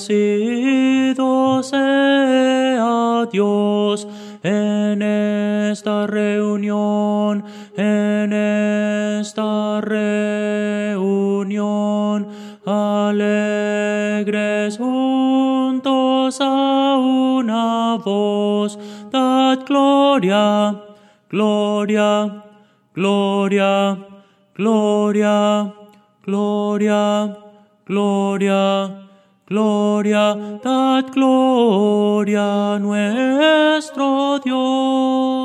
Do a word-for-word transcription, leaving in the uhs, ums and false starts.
Bendecido sea Dios en esta reunión, en esta reunión, alegres juntos a una voz, dad gloria, gloria, gloria, gloria, gloria, gloria, gloria, dad gloria a nuestro Dios.